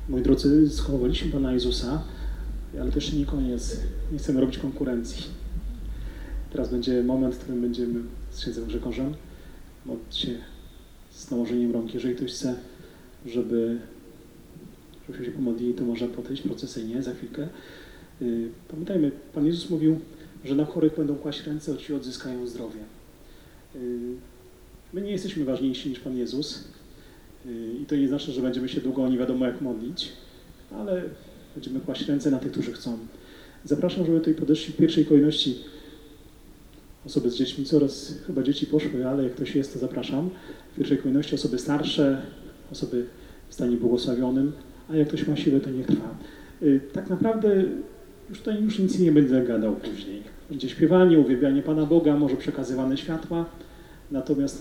Moi drodzy, schowaliśmy Pana Jezusa, ale to jeszcze nie koniec. Nie chcemy robić konkurencji. Teraz będzie moment, w którym będziemy z księdzem Grzegorzem modlić się z nałożeniem rąk. Jeżeli ktoś chce, żebyśmy się pomodlili, to może podejść procesyjnie za chwilkę. Pamiętajmy, Pan Jezus mówił, że na chorych będą kłaść ręce, a ci odzyskają zdrowie. My nie jesteśmy ważniejsi niż Pan Jezus i to nie znaczy, że będziemy się długo nie wiadomo jak modlić, ale będziemy kłaść ręce na tych, którzy chcą. Zapraszam, żeby tutaj podeszli w pierwszej kolejności osoby z dziećmi. Coraz chyba dzieci poszły, ale jak ktoś jest, to zapraszam. W pierwszej kolejności osoby starsze, osoby w stanie błogosławionym, a jak ktoś ma siłę, to niech trwa. Tak naprawdę już nic nie będę gadał później. Będzie śpiewanie, uwielbianie Pana Boga, może przekazywane światła. Natomiast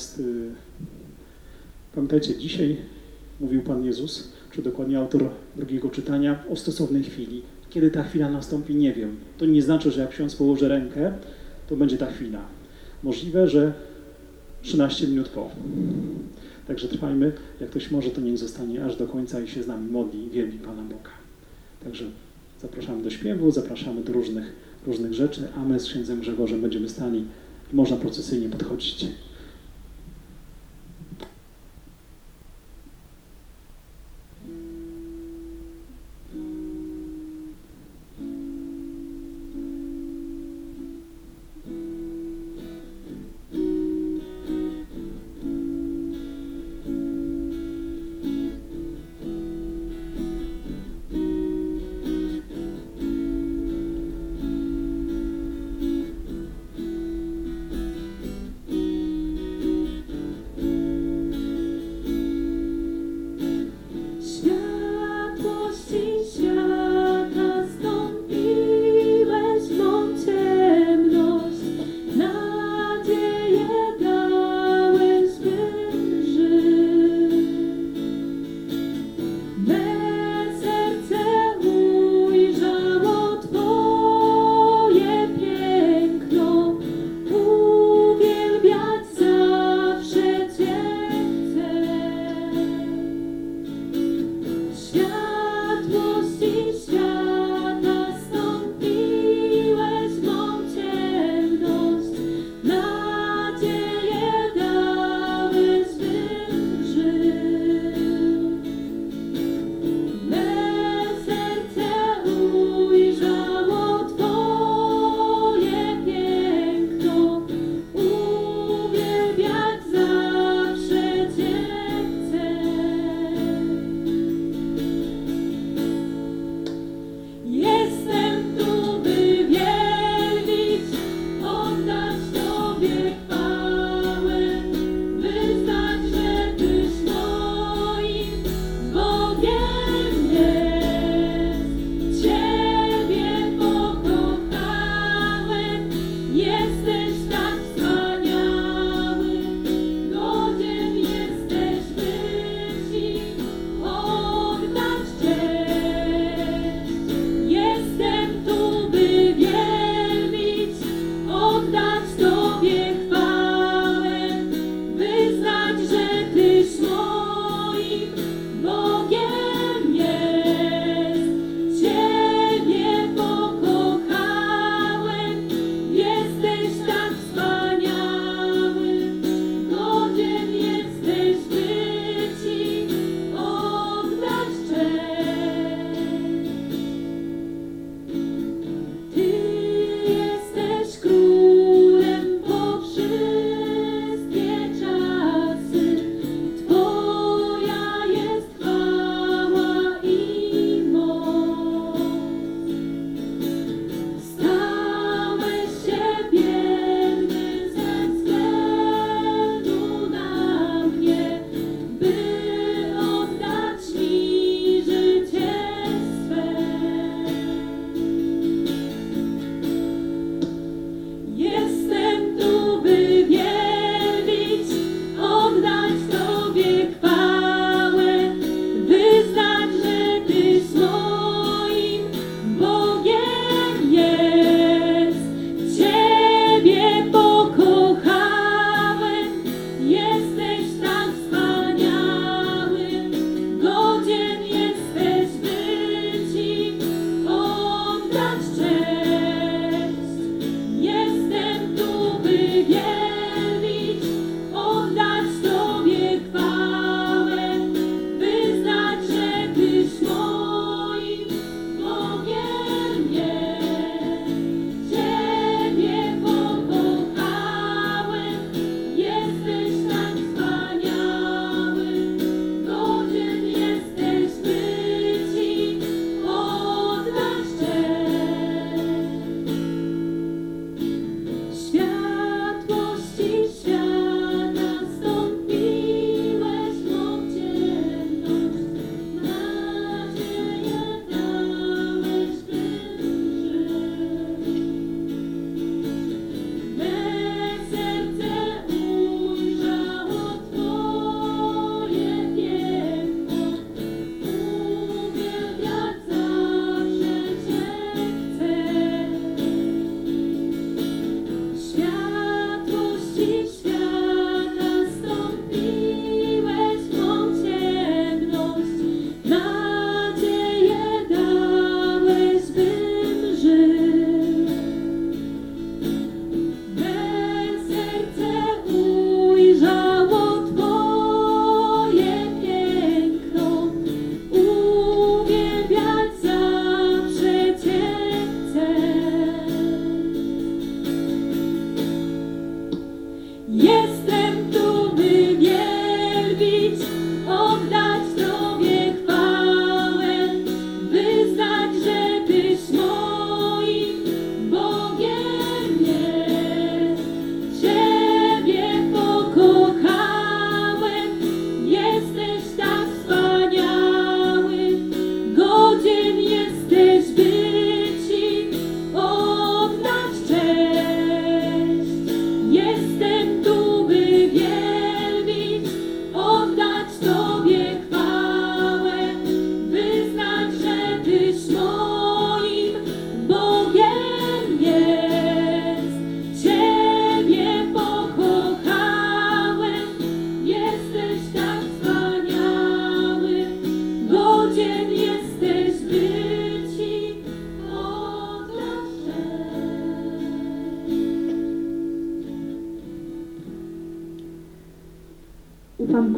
pamiętajcie, dzisiaj mówił Pan Jezus, czy dokładnie autor drugiego czytania, o stosownej chwili. Kiedy ta chwila nastąpi, nie wiem. To nie znaczy, że jak ksiądz położy rękę, to będzie ta chwila. Możliwe, że 13 minut po. Także trwajmy. Jak ktoś może, to niech zostanie aż do końca i się z nami modli i wielbi Pana Boga. Także zapraszamy do śpiewu, zapraszamy do różnych rzeczy, a my z księdzem Grzegorzem będziemy stali i można procesyjnie podchodzić.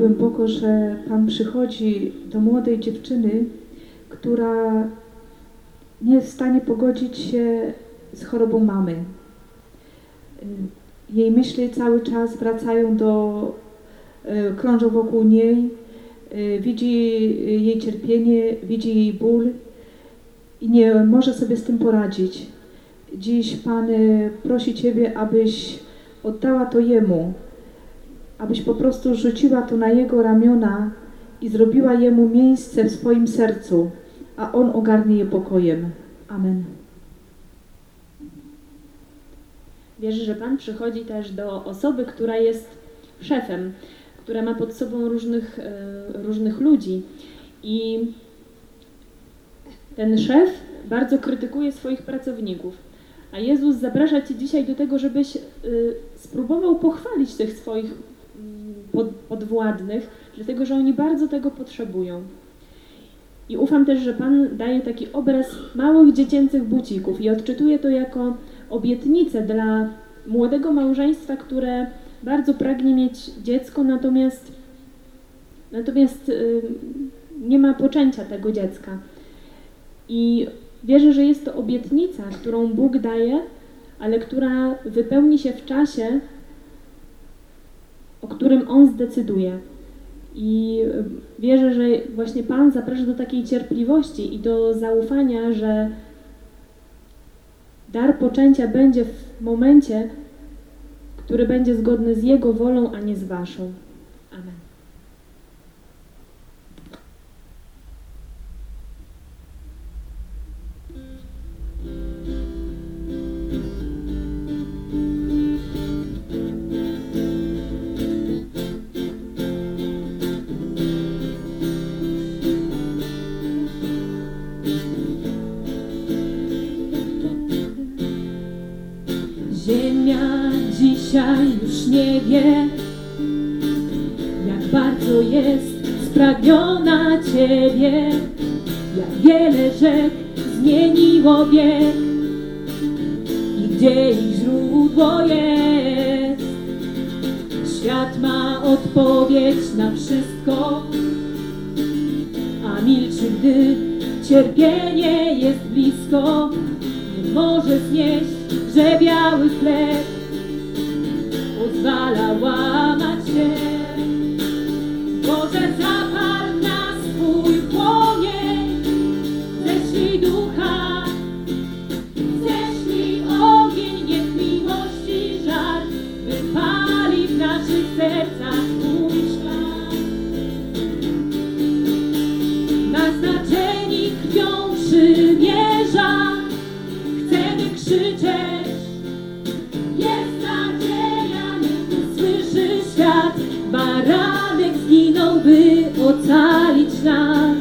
głęboko, że Pan przychodzi do młodej dziewczyny, która nie jest w stanie pogodzić się z chorobą mamy. Jej myśli cały czas wracają krążą wokół niej, widzi jej cierpienie, widzi jej ból i nie może sobie z tym poradzić. Dziś Pan prosi Ciebie, abyś oddała to Jemu, abyś po prostu rzuciła to na Jego ramiona i zrobiła Jemu miejsce w swoim sercu, a On ogarnie je pokojem. Amen. Wierzę, że Pan przychodzi też do osoby, która jest szefem, która ma pod sobą różnych ludzi i ten szef bardzo krytykuje swoich pracowników. A Jezus zaprasza Cię dzisiaj do tego, żebyś spróbował pochwalić tych swoich podwładnych, dlatego że oni bardzo tego potrzebują. I ufam też, że Pan daje taki obraz małych dziecięcych bucików i odczytuje to jako obietnicę dla młodego małżeństwa, które bardzo pragnie mieć dziecko, natomiast nie ma poczęcia tego dziecka. I wierzę, że jest to obietnica, którą Bóg daje, ale która wypełni się w czasie, o którym On zdecyduje. I wierzę, że właśnie Pan zaprasza do takiej cierpliwości i do zaufania, że dar poczęcia będzie w momencie, który będzie zgodny z Jego wolą, a nie z Waszą. Amen. Ziemia dzisiaj już nie wie, jak bardzo jest spragniona Ciebie, jak wiele rzek zmieniło bieg i gdzie ich źródło jest. Świat ma odpowiedź na wszystko, a milczy, gdy cierpienie jest blisko. Nie może znieść, że biały chleb pozwala łamać się. Boże, zapal w nas Twój płomień, ześlij ducha, ześlij ogień, niech miłości żar wypali w naszych sercach Twój szlak. Naznaczeni krwią przymierza chcemy krzyczeć, jest nadzieja, niech usłyszy świat. Baranek zginął, by ocalić nas.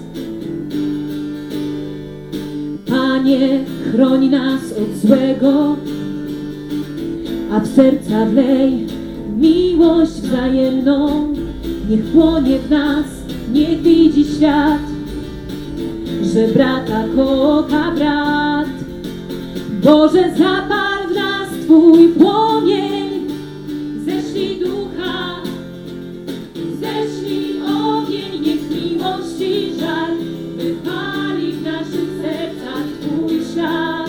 Panie, chroń nas od złego, a w serca wlej miłość wzajemną. Niech płonie w nas, niech widzi świat, że brata kocha brat. Boże, zapal w nas Twój płomień, ześlij ducha, ześlij ogień, niech miłości żar wypali w naszych sercach Twój szlak.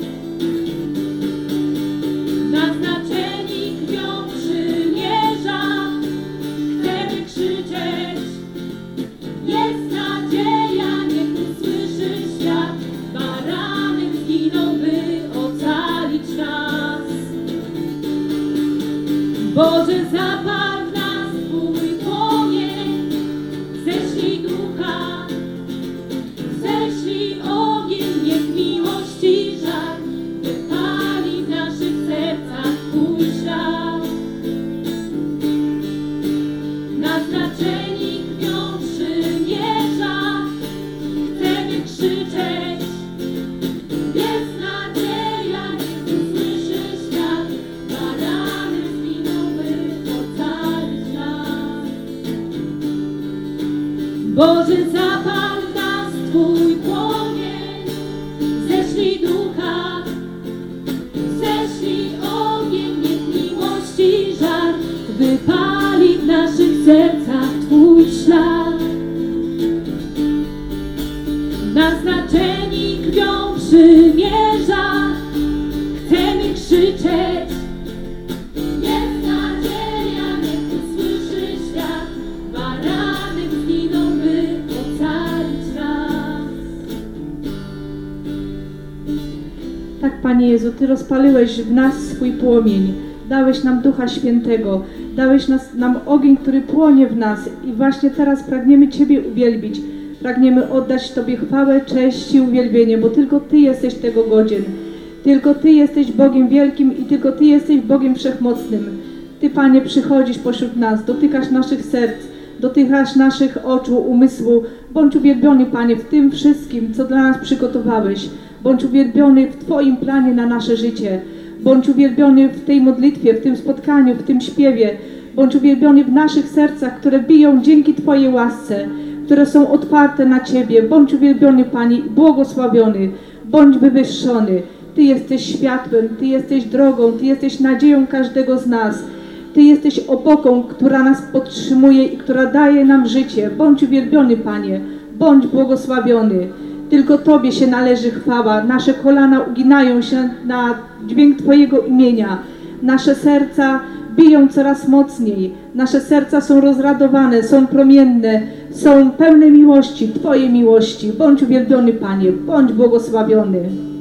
Naznaczeni krwią przymierza chcemy krzyczeć, jest nadzieja, niech usłyszy świat. Baranek zginął, by ocalić nas. Boże, zapal w nas Twój płomień, ześlij ducha, ześlij ogień, niech miłości żar wypali w naszych sercach Twój szlak. Naznaczeni krwią przymierza chcemy krzyczeć, jest nadzieja, niech usłyszy świat. Baranek zginął, by ocalić nas. Boże, zapal w nas Twój płomień, ześlij ducha, ześlij ogień, niech miłości żar wypali w naszych sercach Zjednoczeni krwią przymierza, chcemy krzyczeć. Jest nadzieja, niech usłyszy świat, baranek zginął, by ocalić nas. Tak, Panie Jezu, Ty rozpaliłeś w nas swój płomień, dałeś nam Ducha Świętego, dałeś nam ogień, który płonie w nas i właśnie teraz pragniemy Ciebie uwielbić. Pragniemy oddać Tobie chwałę, cześć i uwielbienie, bo tylko Ty jesteś tego godzien. Tylko Ty jesteś Bogiem wielkim i tylko Ty jesteś Bogiem wszechmocnym. Ty, Panie, przychodzisz pośród nas, dotykasz naszych serc, dotykasz naszych oczu, umysłu. Bądź uwielbiony, Panie, w tym wszystkim, co dla nas przygotowałeś. Bądź uwielbiony w Twoim planie na nasze życie. Bądź uwielbiony w tej modlitwie, w tym spotkaniu, w tym śpiewie. Bądź uwielbiony w naszych sercach, które biją dzięki Twojej łasce, które są otwarte na Ciebie. Bądź uwielbiony, Panie, i błogosławiony. Bądź wywyższony. Ty jesteś światłem, Ty jesteś drogą, Ty jesteś nadzieją każdego z nas. Ty jesteś opoką, która nas podtrzymuje i która daje nam życie. Bądź uwielbiony, Panie. Bądź błogosławiony. Tylko Tobie się należy chwała. Nasze kolana uginają się na dźwięk Twojego imienia. Nasze serca biją coraz mocniej. Nasze serca są rozradowane, są promienne, są pełne miłości, Twojej miłości. Bądź uwielbiony, Panie. Bądź błogosławiony.